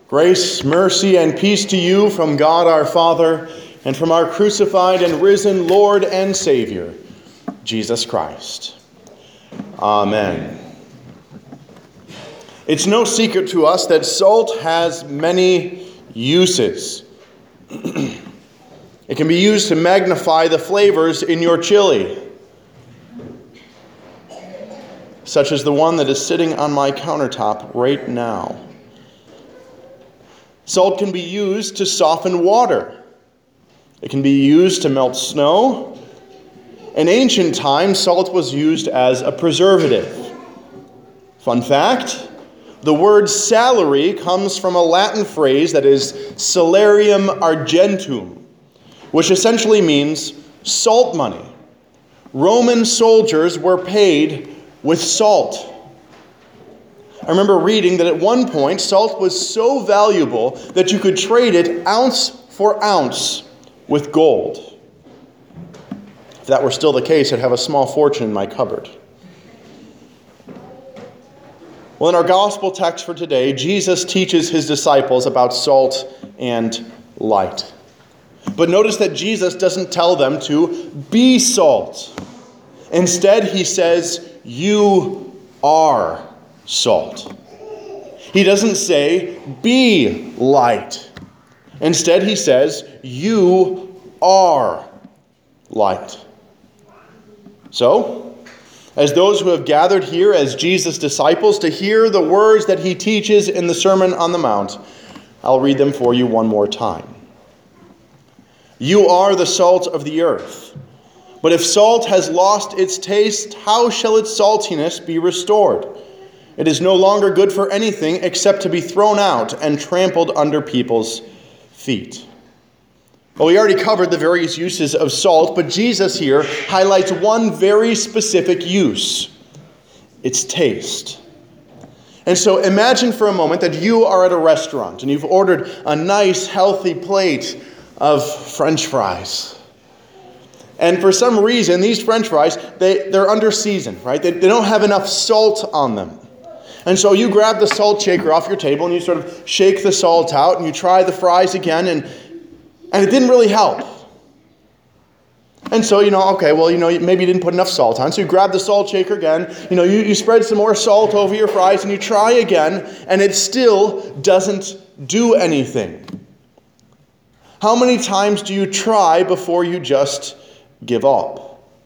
Grace, mercy, and peace to you from God our Father and from our crucified and risen Lord and Savior, Jesus Christ. Amen. It's no secret to us that salt has many uses. It can be used to magnify the flavors in your chili, such as the one that is sitting on my countertop right now. Salt can be used to soften water. It can be used to melt snow. In ancient times, salt was used as a preservative. Fun fact, the word salary comes from a Latin phrase that is salarium argentum, which essentially means salt money. Roman soldiers were paid with salt. I remember reading that at one point, salt was so valuable that you could trade it ounce for ounce with gold. If that were still the case, I'd have a small fortune in my cupboard. Well, in our gospel text for today, Jesus teaches his disciples about salt and light. But notice that Jesus doesn't tell them to be salt. Instead, he says, "You are salt." He doesn't say, "Be light." Instead, he says, "You are light." So, as those who have gathered here as Jesus' disciples to hear the words that he teaches in the Sermon on the Mount, I'll read them for you one more time. "You are the salt of the earth. But if salt has lost its taste, how shall its saltiness be restored? It is no longer good for anything except to be thrown out and trampled under people's feet." Well, we already covered the various uses of salt, but Jesus here highlights one very specific use: its taste. And so imagine for a moment that you are at a restaurant and you've ordered a nice, healthy plate of French fries. And for some reason, these French fries, they're under seasoned, right? They don't have enough salt on them. And so you grab the salt shaker off your table and you sort of shake the salt out and you try the fries again and it didn't really help. And so, maybe you didn't put enough salt on. So you grab the salt shaker again, you spread some more salt over your fries and you try again and it still doesn't do anything. How many times do you try before you just give up?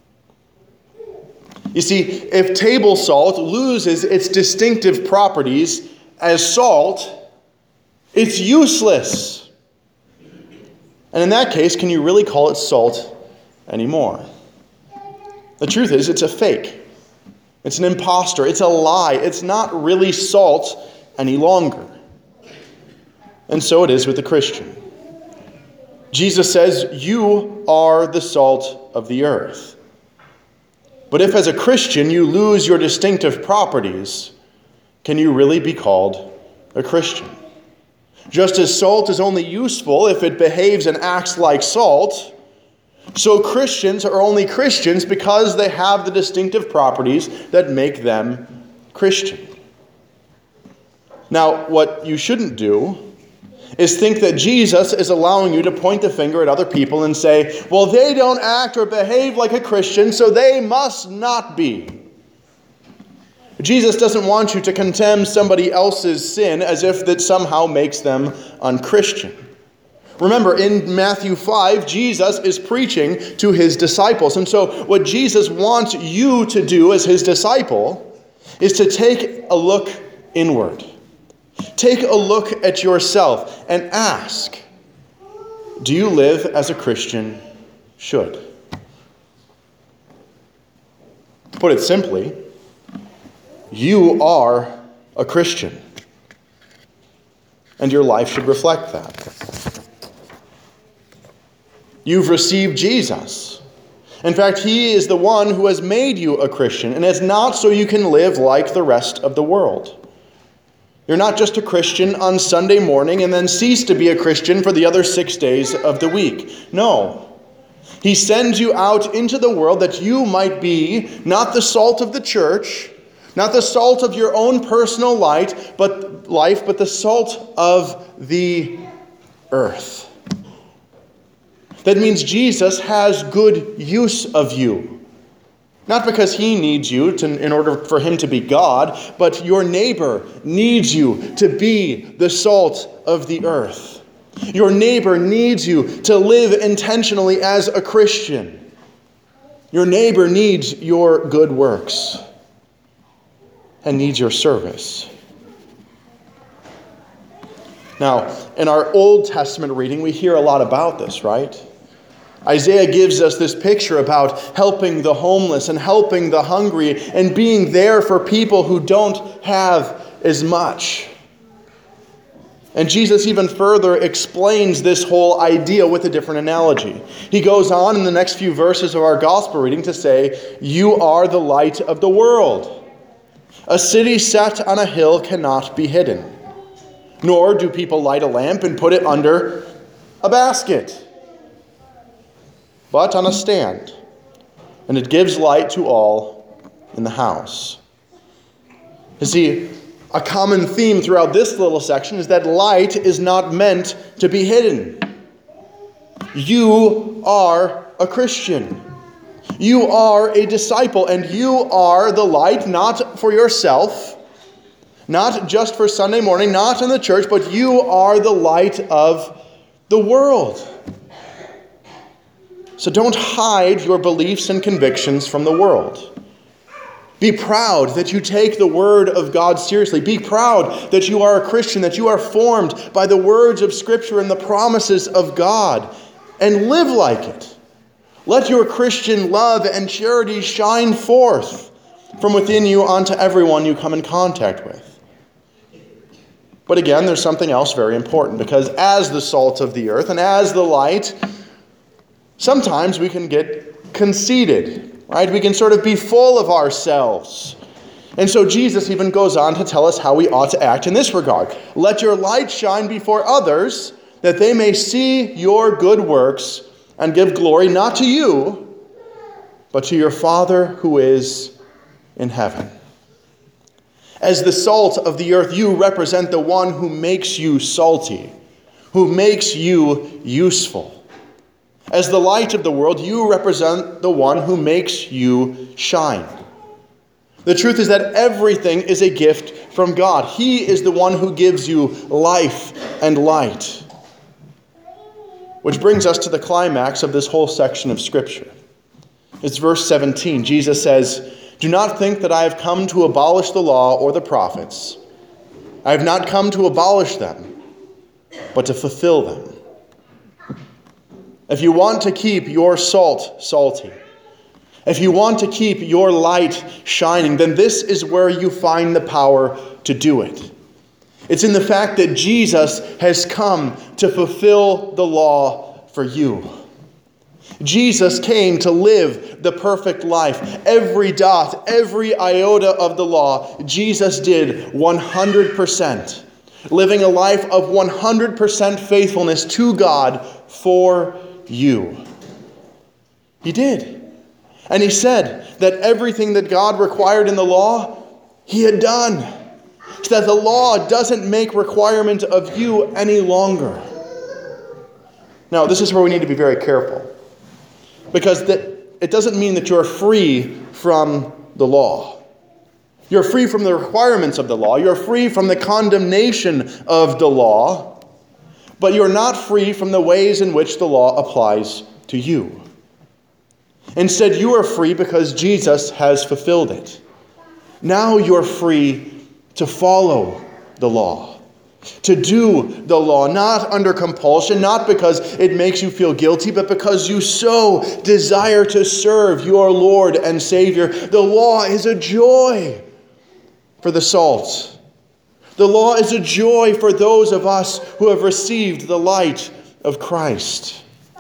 You see, if table salt loses its distinctive properties as salt, it's useless. And in that case, can you really call it salt anymore? The truth is, it's a fake. It's an imposter. It's a lie. It's not really salt any longer. And so it is with the Christian. Jesus says, "You are the salt of the earth." But if as a Christian you lose your distinctive properties, can you really be called a Christian? Just as salt is only useful if it behaves and acts like salt, so Christians are only Christians because they have the distinctive properties that make them Christian. Now, what you shouldn't do is think that Jesus is allowing you to point the finger at other people and say, "Well, they don't act or behave like a Christian, so they must not be." Jesus doesn't want you to condemn somebody else's sin as if that somehow makes them unchristian. Remember, in Matthew 5, Jesus is preaching to his disciples. And so what Jesus wants you to do as his disciple is to take a look inward. Take a look at yourself and ask, do you live as a Christian should? Put it simply, you are a Christian, and your life should reflect that. You've received Jesus. In fact, he is the one who has made you a Christian, and it's not so you can live like the rest of the world. You're not just a Christian on Sunday morning and then cease to be a Christian for the other 6 days of the week. No. He sends you out into the world that you might be not the salt of the church, not the salt of your own personal light, but life, but the salt of the earth. That means Jesus has good use of you. Not because he needs you in order for him to be God, but your neighbor needs you to be the salt of the earth. Your neighbor needs you to live intentionally as a Christian. Your neighbor needs your good works and needs your service. Now, in our Old Testament reading, we hear a lot about this, right? Isaiah gives us this picture about helping the homeless and helping the hungry and being there for people who don't have as much. And Jesus even further explains this whole idea with a different analogy. He goes on in the next few verses of our gospel reading to say, "You are the light of the world. A city set on a hill cannot be hidden. Nor do people light a lamp and put it under a basket, but on a stand, and it gives light to all in the house." You see, a common theme throughout this little section is that light is not meant to be hidden. You are a Christian. You are a disciple, and you are the light, not for yourself, not just for Sunday morning, not in the church, but you are the light of the world. So don't hide your beliefs and convictions from the world. Be proud that you take the Word of God seriously. Be proud that you are a Christian, that you are formed by the words of Scripture and the promises of God, and live like it. Let your Christian love and charity shine forth from within you onto everyone you come in contact with. But again, there's something else very important, because as the salt of the earth and as the light, sometimes we can get conceited, right? We can sort of be full of ourselves. And so Jesus even goes on to tell us how we ought to act in this regard. Let your light shine before others, that they may see your good works and give glory not to you, but to your Father who is in heaven. As the salt of the earth, you represent the one who makes you salty, who makes you useful. As the light of the world, you represent the one who makes you shine. The truth is that everything is a gift from God. He is the one who gives you life and light. Which brings us to the climax of this whole section of Scripture. It's verse 17. Jesus says, "Do not think that I have come to abolish the law or the prophets. I have not come to abolish them, but to fulfill them." If you want to keep your salt salty, if you want to keep your light shining, then this is where you find the power to do it. It's in the fact that Jesus has come to fulfill the law for you. Jesus came to live the perfect life. Every dot, every iota of the law, Jesus did 100%. Living a life of 100% faithfulness to God for you. He did. And he said that everything that God required in the law, he had done. So that the law doesn't make requirement of you any longer. Now, this is where we need to be very careful. Because it doesn't mean that you're free from the law. You're free from the requirements of the law. You're free from the condemnation of the law. But you're not free from the ways in which the law applies to you. Instead, you are free because Jesus has fulfilled it. Now you're free to follow the law, to do the law, not under compulsion, not because it makes you feel guilty, but because you so desire to serve your Lord and Savior. The law is a joy for the salt. The law is a joy for those of us who have received the light of Christ.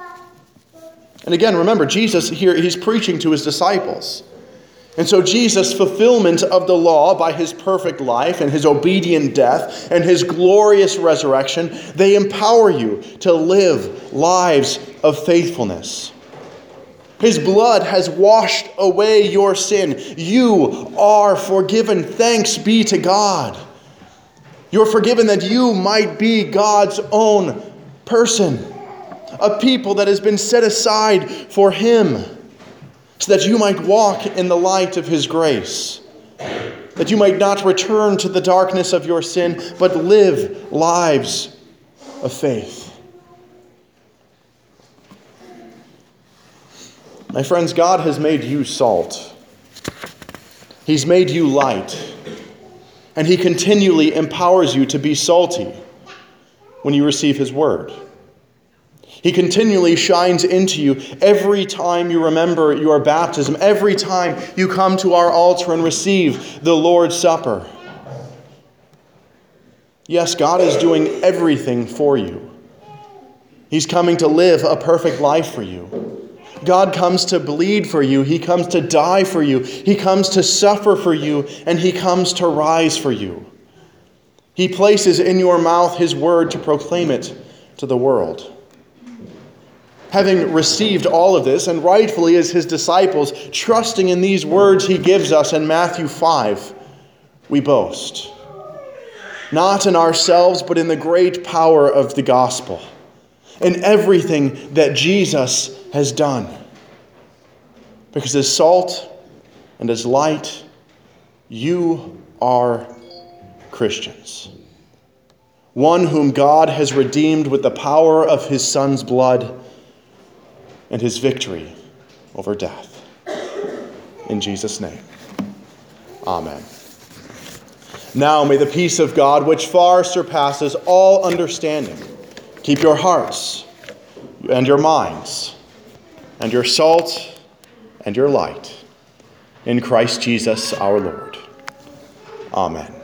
And again, remember, Jesus here, he's preaching to his disciples. And so Jesus' fulfillment of the law by his perfect life and his obedient death and his glorious resurrection, they empower you to live lives of faithfulness. His blood has washed away your sin. You are forgiven. Thanks be to God. You're forgiven that you might be God's own person, a people that has been set aside for Him, so that you might walk in the light of His grace, that you might not return to the darkness of your sin, but live lives of faith. My friends, God has made you salt. He's made you light. And He continually empowers you to be salty when you receive His word. He continually shines into you every time you remember your baptism, every time you come to our altar and receive the Lord's Supper. Yes, God is doing everything for you. He's coming to live a perfect life for you. God comes to bleed for you. He comes to die for you. He comes to suffer for you, and He comes to rise for you. He places in your mouth His word to proclaim it to the world. Having received all of this, and rightfully as His disciples, trusting in these words He gives us in Matthew 5, we boast. Not in ourselves, but in the great power of the gospel, in everything that Jesus has done. Because as salt and as light, you are Christians. One whom God has redeemed with the power of His Son's blood and His victory over death. In Jesus' name, amen. Now may the peace of God, which far surpasses all understanding, keep your hearts and your minds and your salt and your light in Christ Jesus our Lord. Amen.